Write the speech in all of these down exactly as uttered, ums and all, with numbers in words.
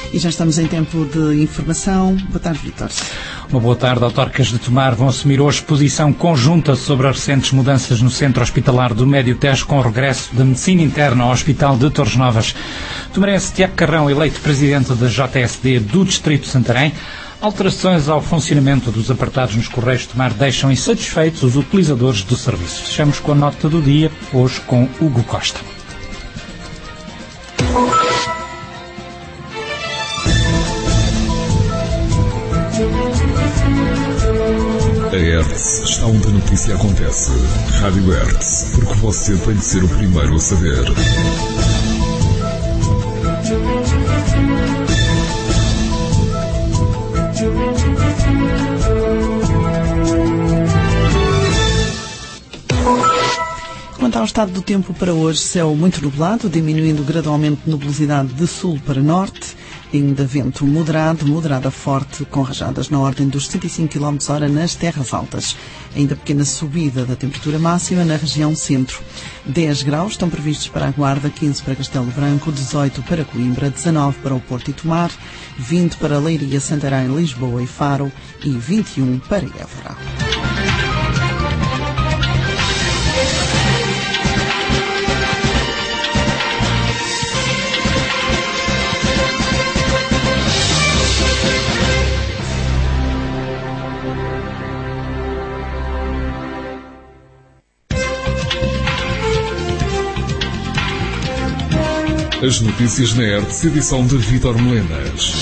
E já estamos em tempo de informação. Boa tarde, Vítor. Uma boa tarde. Autarcas de Tomar vão assumir hoje posição conjunta sobre as recentes mudanças no Centro Hospitalar do Médio Tejo, com o regresso da Medicina Interna ao Hospital de Torres Novas. Tomarense Tiago Carrão, eleito presidente da J S D do Distrito de Santarém. Alterações ao funcionamento dos apartados nos Correios de Tomar deixam insatisfeitos os utilizadores do serviço. Fechamos com a nota do dia, hoje com Hugo Costa. A Hertz está onde a notícia acontece. Rádio Hertz, porque você tem de ser o primeiro a saber. Quanto ao estado do tempo para hoje, céu muito nublado, diminuindo gradualmente nubosidade de sul para norte, ainda vento moderado, moderado a forte, com rajadas na ordem dos setenta e cinco quilómetros por hora nas terras altas. Ainda pequena subida da temperatura máxima na região centro. dez graus estão previstos para a Guarda, quinze para Castelo Branco, dezoito para Coimbra, dezanove para o Porto e Tomar, vinte para Leiria, Santarém, Lisboa e Faro e vinte e um para Évora. As notícias na Hertz, edição de Vítor Melenas.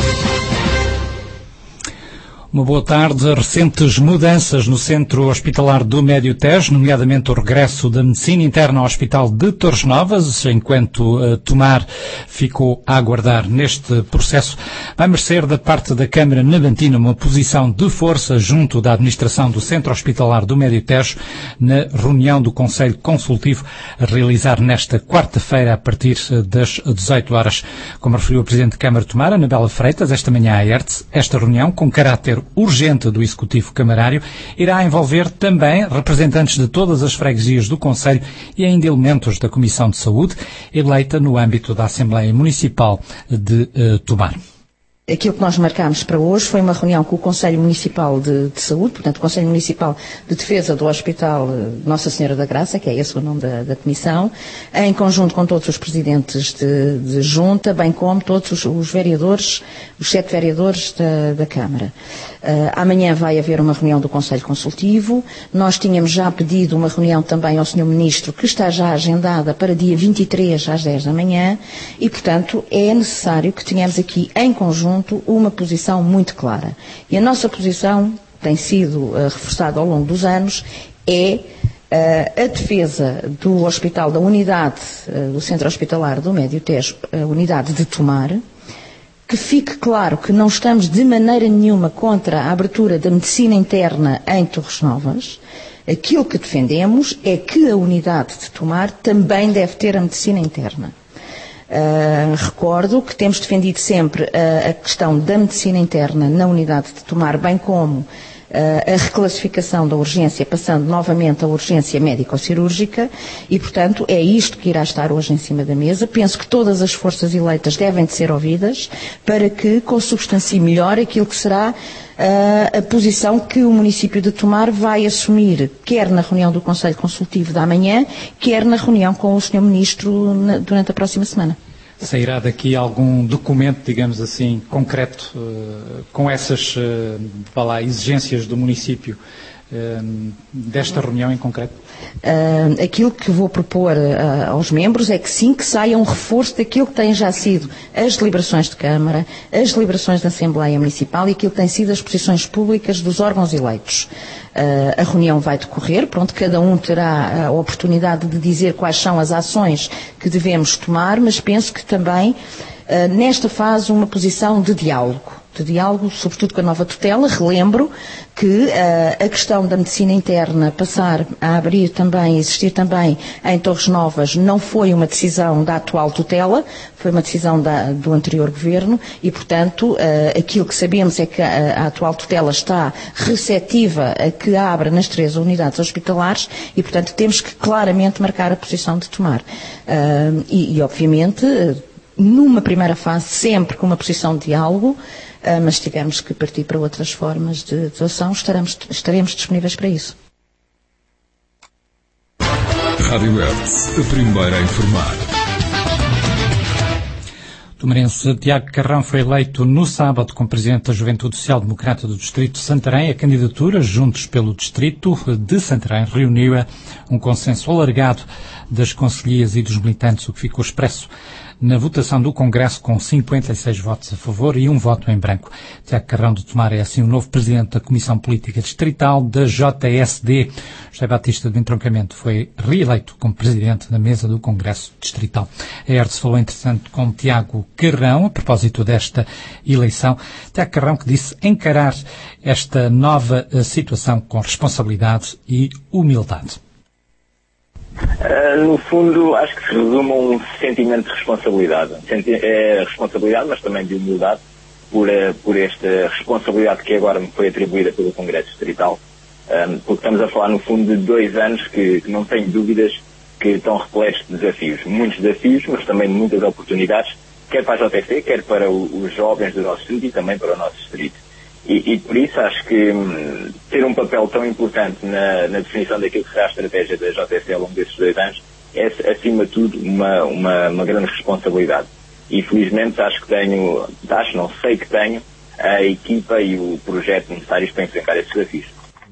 Uma boa tarde. Recentes mudanças no Centro Hospitalar do Médio Tejo, nomeadamente o regresso da Medicina Interna ao Hospital de Torres Novas, enquanto uh, Tomar ficou a aguardar neste processo, vai merecer da parte da Câmara Navantina uma posição de força junto da administração do Centro Hospitalar do Médio Tejo na reunião do Conselho Consultivo a realizar nesta quarta-feira a partir das dezoito horas. Como referiu o Presidente de Câmara de Tomar, Anabela Freitas, esta manhã à Hertz, esta reunião, com caráter urgente do Executivo Camarário, irá envolver também representantes de todas as freguesias do Conselho e ainda elementos da Comissão de Saúde, eleita no âmbito da Assembleia Municipal de uh, Tomar. Aquilo que nós marcámos para hoje foi uma reunião com o Conselho Municipal de, de Saúde, portanto, o Conselho Municipal de Defesa do Hospital Nossa Senhora da Graça, que é esse o nome da, da Comissão, em conjunto com todos os presidentes de, de junta, bem como todos os, os vereadores, os sete vereadores da, da Câmara. Uh, amanhã vai haver uma reunião do Conselho Consultivo. Nós tínhamos já pedido uma reunião também ao senhor Ministro, que está já agendada para dia vinte e três às dez da manhã, e, portanto, é necessário que tenhamos aqui em conjunto uma posição muito clara. E a nossa posição tem sido uh, reforçada ao longo dos anos, é uh, a defesa do hospital, da unidade uh, do Centro Hospitalar do Médio Tejo, a unidade de Tomar, que fique claro que não estamos de maneira nenhuma contra a abertura da medicina interna em Torres Novas. Aquilo que defendemos é que a unidade de Tomar também deve ter a medicina interna. Uh, recordo que temos defendido sempre uh, a questão da medicina interna na unidade de Tomar, bem como uh, a reclassificação da urgência, passando novamente à urgência médico-cirúrgica, e, portanto, é isto que irá estar hoje em cima da mesa. Penso que todas as forças eleitas devem de ser ouvidas para que consubstancie melhor aquilo que será uh, a posição que o município de Tomar vai assumir, quer na reunião do Conselho Consultivo da manhã, quer na reunião com o senhor Ministro na, durante a próxima semana. Sairá daqui algum documento, digamos assim, concreto, uh, com essas uh, lá, exigências do município uh, desta reunião em concreto? Uh, aquilo que vou propor uh, aos membros é que sim, que saia um reforço daquilo que têm já sido as deliberações de Câmara, as deliberações da Assembleia Municipal e aquilo que têm sido as posições públicas dos órgãos eleitos. Uh, a reunião vai decorrer, pronto, cada um terá a oportunidade de dizer quais são as ações que devemos tomar, mas penso que também, uh, nesta fase, uma posição de diálogo. De diálogo, sobretudo com a nova tutela. Relembro que uh, a questão da medicina interna passar a abrir também, existir também em Torres Novas, não foi uma decisão da atual tutela, foi uma decisão da, do anterior governo e, portanto, uh, aquilo que sabemos é que a, a atual tutela está receptiva a que abra nas três unidades hospitalares e, portanto, temos que claramente marcar a posição de Tomar. Uh, e, e, obviamente, numa primeira fase, sempre com uma posição de diálogo, mas se tivermos que partir para outras formas de, de ação, estaremos, estaremos disponíveis para isso. Rádio Hertz, a primeira a informar. O tomarense Tiago Carrão foi eleito no sábado como presidente da Juventude Social Democrata do Distrito de Santarém. A candidatura, Juntos pelo Distrito de Santarém, reuniu um consenso alargado das concelhias e dos militantes, o que ficou expresso na votação do Congresso com cinquenta e seis votos a favor e um voto em branco. Tiago Carrão de Tomar é assim o novo presidente da Comissão Política Distrital da J S D. José Batista do Entroncamento foi reeleito como presidente da mesa do Congresso Distrital. A Hertz falou, entretanto, com Tiago Carrão a propósito desta eleição. Tiago Carrão que disse encarar esta nova situação com responsabilidade e humildade. Uh, no fundo, acho que se resume a um sentimento de responsabilidade. Senti- é responsabilidade, mas também de humildade, por, uh, por esta responsabilidade que agora me foi atribuída pelo Congresso Distrital. Um, porque estamos a falar, no fundo, de dois anos que, que não tenho dúvidas que estão repletos de desafios. Muitos desafios, mas também muitas oportunidades, quer para a J S D, quer para o, os jovens do nosso distrito e também para o nosso distrito. E, e por isso acho que hum, ter um papel tão importante na, na definição daquilo que será a estratégia da J S D ao longo desses dois anos é, acima de tudo, uma, uma, uma grande responsabilidade. E felizmente acho que tenho, acho, não sei que tenho, a equipa e o projeto necessários para enfrentar esses desafios.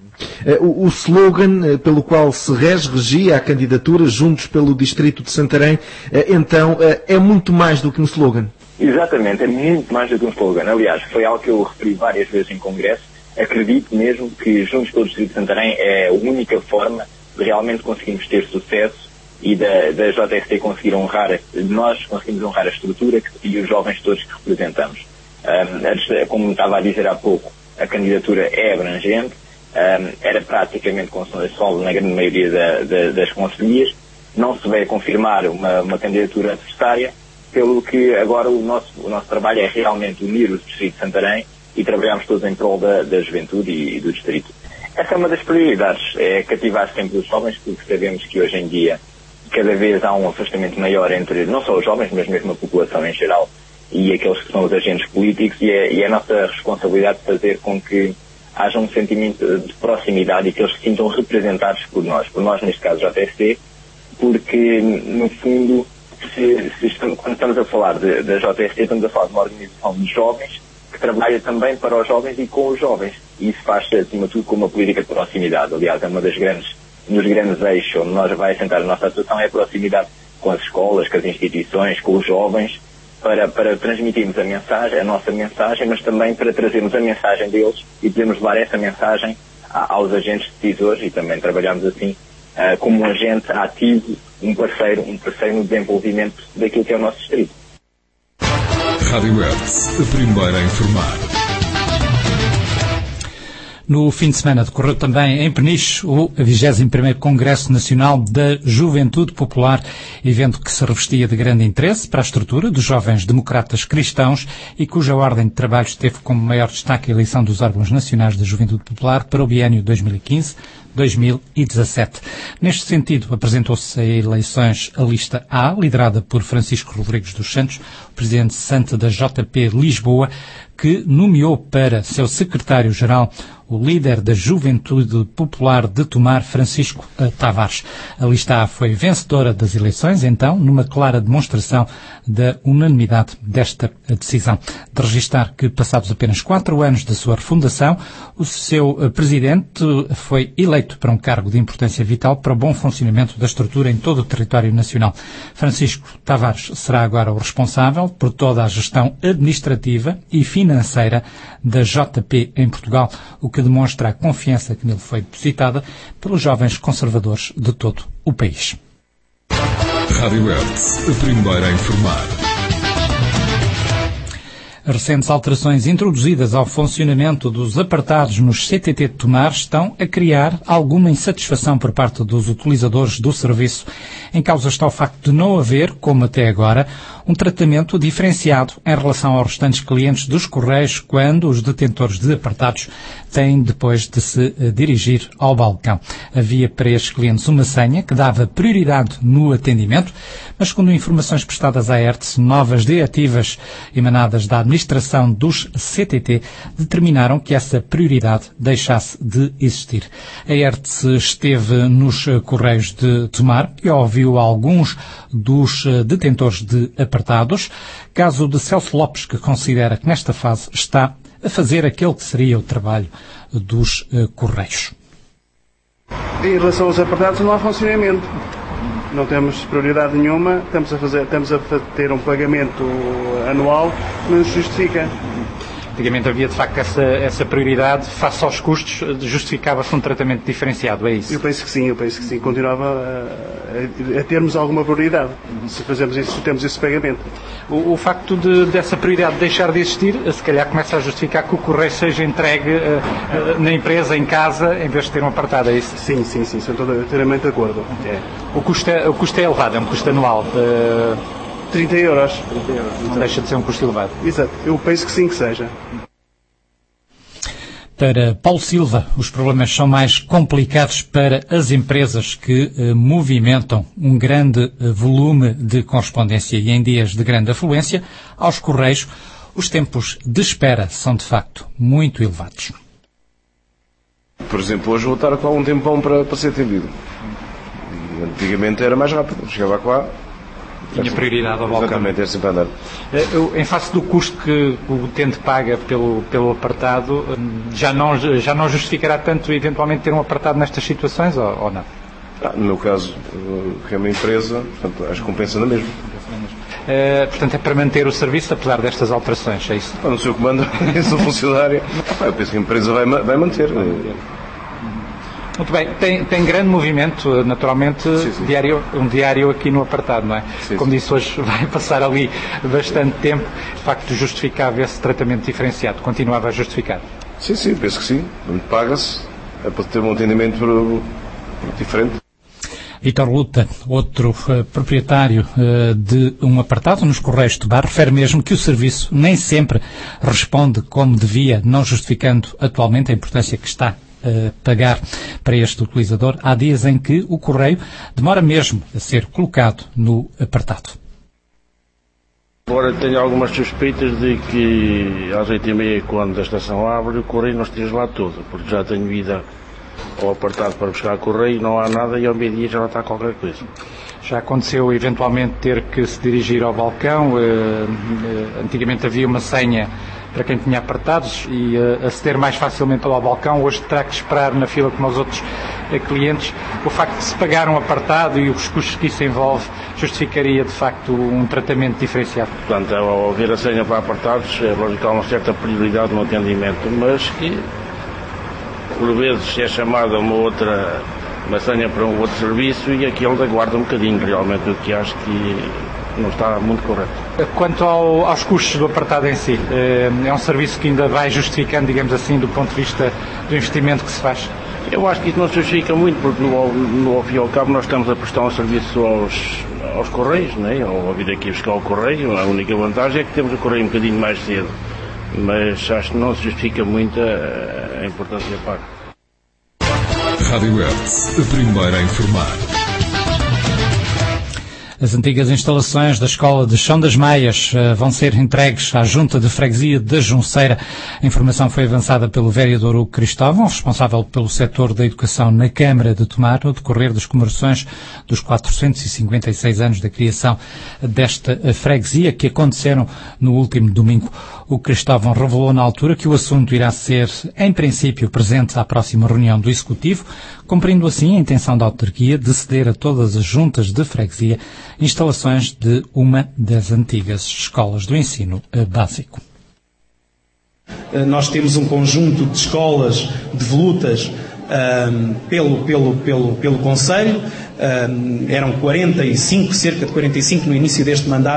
O, o slogan pelo qual se regia a candidatura, Juntos pelo Distrito de Santarém, então é muito mais do que um slogan. Exatamente, é muito mais do que um slogan. Aliás, foi algo que eu referi várias vezes em congresso. Acredito mesmo que Juntos pelo Distrito de Santarém é a única forma de realmente conseguirmos ter sucesso e da, da J S D conseguir honrar, nós conseguimos honrar a estrutura e os jovens todos que representamos. Um, como estava a dizer há pouco, a candidatura é abrangente, um, era praticamente consensual na grande maioria da, da, das conselhias. Não se veio confirmar uma, uma candidatura adversária, pelo que agora o nosso, o nosso trabalho é realmente unir o Distrito de Santarém e trabalharmos todos em prol da, da juventude e, e do Distrito. Essa é uma das prioridades, é cativar sempre os jovens, porque sabemos que hoje em dia cada vez há um afastamento maior entre não só os jovens, mas mesmo a população em geral e aqueles que são os agentes políticos, e é, e é a nossa responsabilidade fazer com que haja um sentimento de proximidade e que eles se sintam representados por nós, por nós neste caso J S D, porque no fundo Se, se estamos, quando estamos a falar da J S D, estamos a falar de uma organização de jovens que trabalha também para os jovens e com os jovens. E isso faz, acima de tudo, com uma política de proximidade. Aliás, é uma das grandes, um dos grandes eixos onde nós vai assentar a nossa atuação é a proximidade com as escolas, com as instituições, com os jovens, para, para transmitirmos a mensagem, a nossa mensagem, mas também para trazermos a mensagem deles e podermos levar essa mensagem a, aos agentes decisores e também trabalharmos assim uh, como um agente ativo, um parceiro, um parceiro no desenvolvimento daquilo que é o nosso distrito. Rádio Hertz, a primeira a informar. No fim de semana decorreu também em Peniche o vigésimo primeiro Congresso Nacional da Juventude Popular, evento que se revestia de grande interesse para a estrutura dos jovens democratas cristãos e cuja ordem de trabalhos teve como maior destaque a eleição dos órgãos nacionais da Juventude Popular para o biênio dois mil e quinze a dois mil e dezassete. Neste sentido, apresentou-se a eleições a lista A, liderada por Francisco Rodrigues dos Santos, o presidente santo da J P Lisboa, que nomeou para seu secretário-geral o líder da Juventude Popular de Tomar, Francisco Tavares. A lista A foi vencedora das eleições, então, numa clara demonstração da unanimidade desta decisão. De registar que, passados apenas quatro anos da sua refundação, o seu presidente foi eleito para um cargo de importância vital para o bom funcionamento da estrutura em todo o território nacional. Francisco Tavares será agora o responsável por toda a gestão administrativa e financeira da J P em Portugal, o que demonstra a confiança que nele foi depositada pelos jovens conservadores de todo o país. Rádio Hertz, a primeira a informar. As recentes alterações introduzidas ao funcionamento dos apartados nos C T T de Tomar estão a criar alguma insatisfação por parte dos utilizadores do serviço. Em causa está o facto de não haver, como até agora, um tratamento diferenciado em relação aos restantes clientes dos Correios quando os detentores de apartados têm depois de se dirigir ao balcão. Havia para estes clientes uma senha que dava prioridade no atendimento, mas segundo informações prestadas à ERTE, novas diretivas emanadas da administração dos C T T determinaram que essa prioridade deixasse de existir. A ERTE esteve nos Correios de Tomar e ouviu alguns dos detentores de apartados, caso de Celso Lopes, que considera que nesta fase está a fazer aquele que seria o trabalho dos uh, Correios. Em relação aos apartados, não há funcionamento. Não temos prioridade nenhuma, estamos a, fazer, estamos a ter um pagamento anual que não nos justifica. Antigamente havia de facto essa, essa prioridade, face aos custos, justificava-se um tratamento diferenciado, é isso? Eu penso que sim, eu penso que sim, continuava a, a, a termos alguma prioridade, se fazemos isso, se temos esse pagamento. O, o facto de, dessa prioridade deixar de existir, se calhar começa a justificar que o correio seja entregue uh, uh, na empresa, em casa, em vez de ter um apartado, é isso? Sim, sim, sim, estou inteiramente de acordo. É. O, custo é, o custo é elevado, é um custo anual. Uh... trinta euros. trinta euros. Não deixa de ser um custo elevado. Exato. Eu penso que sim que seja. Para Paulo Silva, os problemas são mais complicados para as empresas que eh, movimentam um grande eh, volume de correspondência e em dias de grande afluência aos Correios, os tempos de espera são de facto muito elevados. Por exemplo, hoje vou estar com algum tempão para, para ser atendido. E antigamente era mais rápido. Chegava lá. Tinha prioridade ao balcão. Exatamente, é sempre a andar. Em face do custo que o utente paga pelo, pelo apartado, já não, já não justificará tanto eventualmente ter um apartado nestas situações ou, ou não? Ah, no meu caso, que é uma empresa, portanto, acho que compensa na mesma. Uh, portanto, é para manter o serviço, apesar destas alterações, é isso? Ah, no seu comando, eu sou funcionário. Ah, eu penso que a empresa vai, vai manter. Vai manter. Muito bem, tem, tem grande movimento, naturalmente, sim, sim. Diário, um diário aqui no apartado, não é? Sim, Como sim. disse, hoje vai passar ali bastante tempo, de facto justificava esse tratamento diferenciado, continuava a justificar? Sim, sim, penso que sim, paga-se, é para ter um atendimento diferente. Vítor Luta, outro uh, proprietário uh, de um apartado nos Correios de Tomar, refere mesmo que o serviço nem sempre responde como devia, não justificando atualmente a importância que está Uh, pagar para este utilizador. Há dias em que o correio demora mesmo a ser colocado no apartado. Agora tenho algumas suspeitas de que às oito e meia, quando a estação abre, o correio não esteja lá todo, porque já tenho ido ao apartado para buscar correio, não há nada e ao meio-dia já lá está qualquer coisa. Já aconteceu eventualmente ter que se dirigir ao balcão, uh, uh, antigamente havia uma senha para quem tinha apartados e uh, aceder mais facilmente ao balcão, hoje terá que esperar na fila como os outros uh, clientes. O facto de se pagar um apartado e os custos que isso envolve justificaria de facto um tratamento diferenciado. Portanto, ao ver a senha para apartados, é lógico que há uma certa prioridade no atendimento, mas que por vezes é chamada uma outra uma senha para um outro serviço e aquele aguarda um bocadinho realmente, o que acho que não está muito correto. Quanto ao, aos custos do apartado em si, é um serviço que ainda vai justificando, digamos assim, do ponto de vista do investimento que se faz? Eu acho que isso não se justifica muito, porque no, no, ao fim e ao cabo nós estamos a prestar um serviço aos, aos Correios, não é? Ao vir aqui buscar o Correio, a única vantagem é que temos o Correio um bocadinho mais cedo, mas acho que não se justifica muito a, a importância paga. Rádio Hertz, a primeira a informar. As antigas instalações da Escola de Chão das Maias uh, vão ser entregues à Junta de Freguesia da Junceira. A informação foi avançada pelo vereador Hugo Cristóvão, responsável pelo setor da educação na Câmara de Tomar, no decorrer das comemorações dos quatrocentos e cinquenta e seis anos da criação desta freguesia, que aconteceram no último domingo. O Cristóvão revelou na altura que o assunto irá ser, em princípio, presente à próxima reunião do Executivo, cumprindo assim a intenção da autarquia de ceder a todas as juntas de freguesia instalações de uma das antigas escolas do ensino básico. Nós temos um conjunto de escolas devolutas um, pelo, pelo, pelo, pelo Conselho, um, eram quarenta e cinco, cerca de quarenta e cinco no início deste mandato,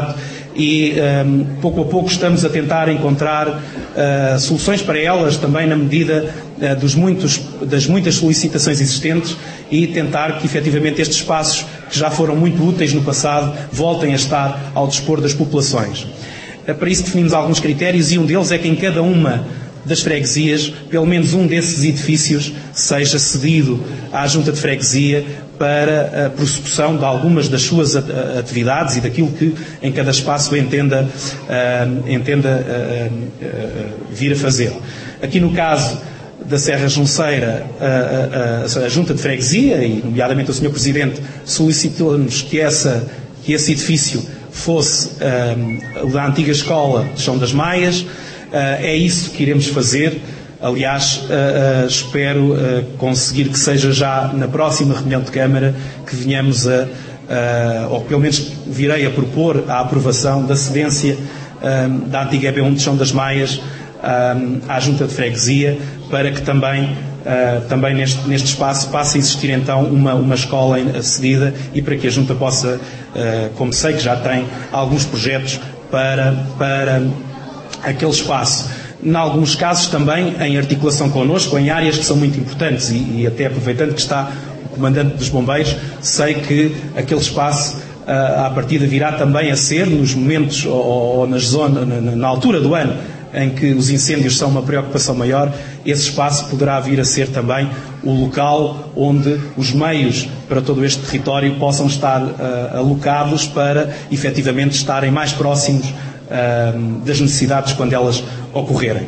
e um, pouco a pouco estamos a tentar encontrar uh, soluções para elas, também na medida uh, dos muitos, das muitas solicitações existentes, e tentar que efetivamente estes espaços, que já foram muito úteis no passado, voltem a estar ao dispor das populações. Uh, para isso definimos alguns critérios, e um deles é que em cada uma das freguesias, pelo menos um desses edifícios seja cedido à Junta de Freguesia para a prossecução de algumas das suas atividades e daquilo que em cada espaço entenda, uh, entenda uh, uh, vir a fazer. Aqui no caso da Serra Junceira, a, a, a Junta de Freguesia, e nomeadamente o senhor Presidente, solicitou-nos que, essa, que esse edifício fosse uh, o da antiga escola de Chão das Maias. Uh, é isso que iremos fazer. Aliás, uh, uh, espero uh, conseguir que seja já na próxima reunião de Câmara que venhamos a, uh, ou pelo menos virei a propor a aprovação da cedência uh, da antiga E B um de Chão das Maias uh, à Junta de Freguesia, para que também, uh, também neste, neste espaço passe a existir então uma, uma escola cedida, e para que a Junta possa, uh, como sei que já tem alguns projetos para... para aquele espaço. Em alguns casos também em articulação connosco, em áreas que são muito importantes, e, e até aproveitando que está o Comandante dos Bombeiros, sei que aquele espaço uh, à partida virá também a ser, nos momentos ou, ou nas zonas, na, na altura do ano em que os incêndios são uma preocupação maior, esse espaço poderá vir a ser também o local onde os meios para todo este território possam estar uh, alocados para efetivamente estarem mais próximos das necessidades quando elas ocorrerem.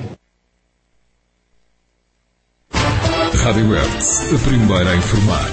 Rádio Hertz, a primeira a informar.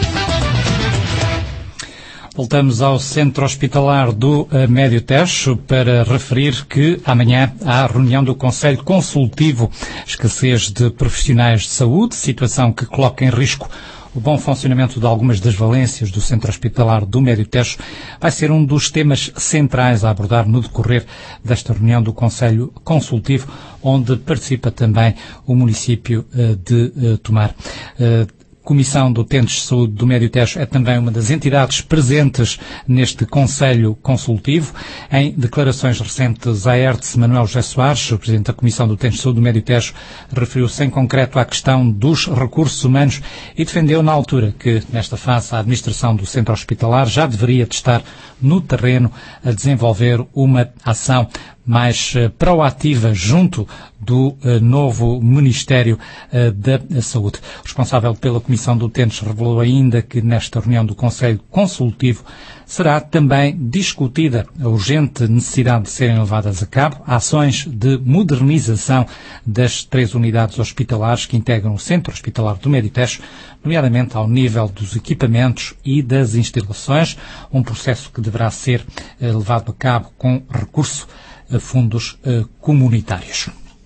Voltamos ao Centro Hospitalar do Médio Tejo para referir que amanhã há reunião do Conselho Consultivo. Escassez de profissionais de saúde, situação que coloca em risco o bom funcionamento de algumas das valências do Centro Hospitalar do Médio Tejo, vai ser um dos temas centrais a abordar no decorrer desta reunião do Conselho Consultivo, onde participa também o município de Tomar. Comissão do Utentes de Saúde do Médio Tejo é também uma das entidades presentes neste Conselho Consultivo. Em declarações recentes à Hertz, Manuel José Soares, o Presidente da Comissão do Utentes de Saúde do Médio Tejo, referiu-se em concreto à questão dos recursos humanos e defendeu na altura que, nesta fase, a administração do Centro Hospitalar já deveria de estar no terreno a desenvolver uma ação mais uh, proativa junto do uh, novo Ministério uh, da Saúde. O responsável pela Comissão de Utentes revelou ainda que nesta reunião do Conselho Consultivo será também discutida a urgente necessidade de serem levadas a cabo ações de modernização das três unidades hospitalares que integram o Centro Hospitalar do Médio Tejo, nomeadamente ao nível dos equipamentos e das instalações, um processo que deverá ser uh, levado a cabo com recurso a fundos uh, comunitários.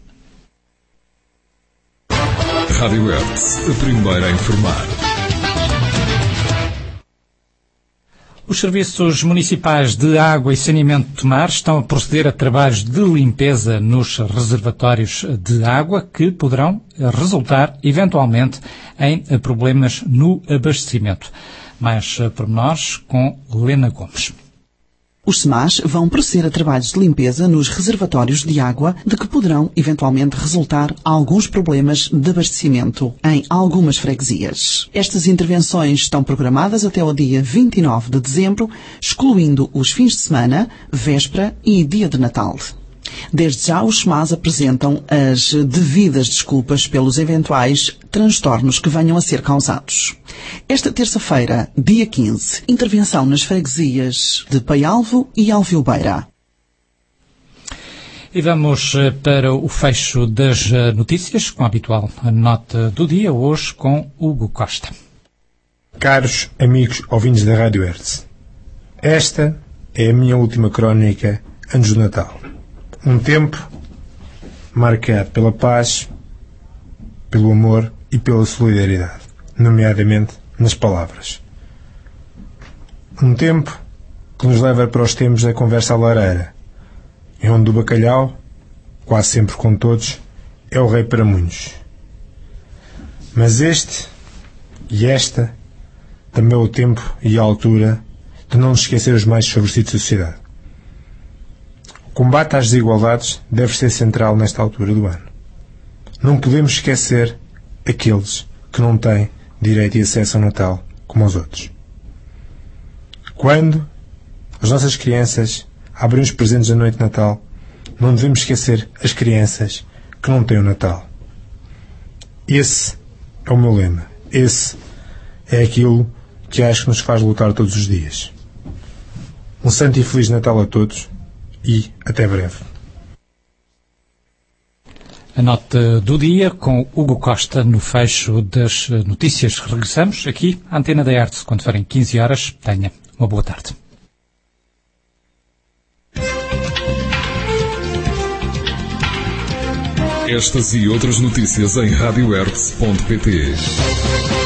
Rádio Hertz, a primeira a informar. Os serviços municipais de água e saneamento de Tomar estão a proceder a trabalhos de limpeza nos reservatórios de água que poderão resultar, eventualmente, em problemas no abastecimento. Mais pormenores com Helena Gomes. Os SEMAS vão proceder a trabalhos de limpeza nos reservatórios de água, de que poderão eventualmente resultar alguns problemas de abastecimento em algumas freguesias. Estas intervenções estão programadas até o dia vinte e nove de dezembro, excluindo os fins de semana, véspera e dia de Natal. Desde já, os SEMAS apresentam as devidas desculpas pelos eventuais transtornos que venham a ser causados. Esta terça-feira, dia quinze, intervenção nas freguesias de Paialvo e Alvilbeira. E vamos para o fecho das notícias, com a habitual nota do dia, hoje com Hugo Costa. Caros amigos ouvintes da Rádio Hertz, esta é a minha última crónica antes do Natal. Um tempo marcado pela paz, pelo amor e pela solidariedade, nomeadamente nas palavras. Um tempo que nos leva para os tempos da conversa à lareira, e onde o bacalhau, quase sempre com todos, é o rei para muitos. Mas este e esta também é o tempo e a altura de não nos esquecer os mais desfavorecidos da sociedade. combate às desigualdades deve ser central nesta altura do ano. Não podemos esquecer aqueles que não têm direito e acesso ao Natal como os outros. Quando as nossas crianças abrem os presentes da noite de Natal, não devemos esquecer as crianças que não têm o Natal. Esse é o meu lema. Esse é aquilo que acho que nos faz lutar todos os dias. Um santo e feliz Natal a todos e até breve. A nota do dia com Hugo Costa no fecho das notícias. Regressamos aqui à Antena da Arte quando forem quinze horas. Tenha uma boa tarde. Estas e outras notícias em rádio hertz ponto pt.